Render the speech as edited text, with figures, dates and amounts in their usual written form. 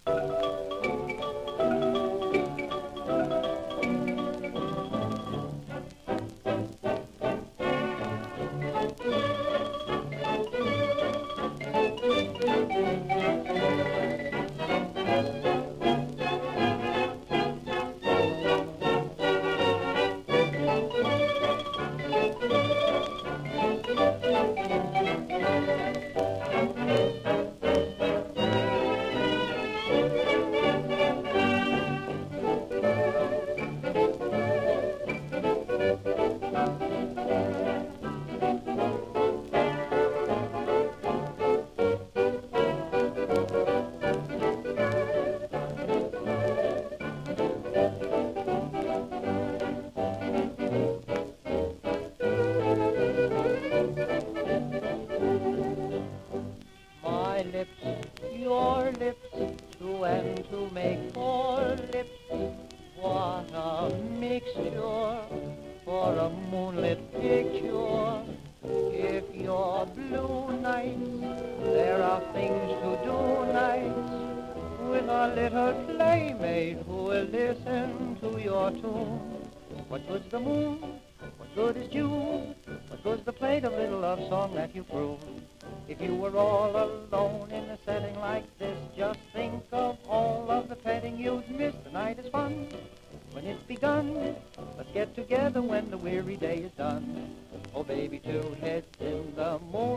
My lips, your lips, two and two make four lips. What a mixture for a moonlit picture. If you're blue nights, there are things to do nights with a little playmate who will listen to your tune. What good's the moon? What good is June? What good's the plate of little love song that you croon? If you were all alone in a setting like this, just think of all of the petting you'd miss. The night is fun when it's begun. Let's get together when the weary day is done. Oh, baby, two heads in the moon.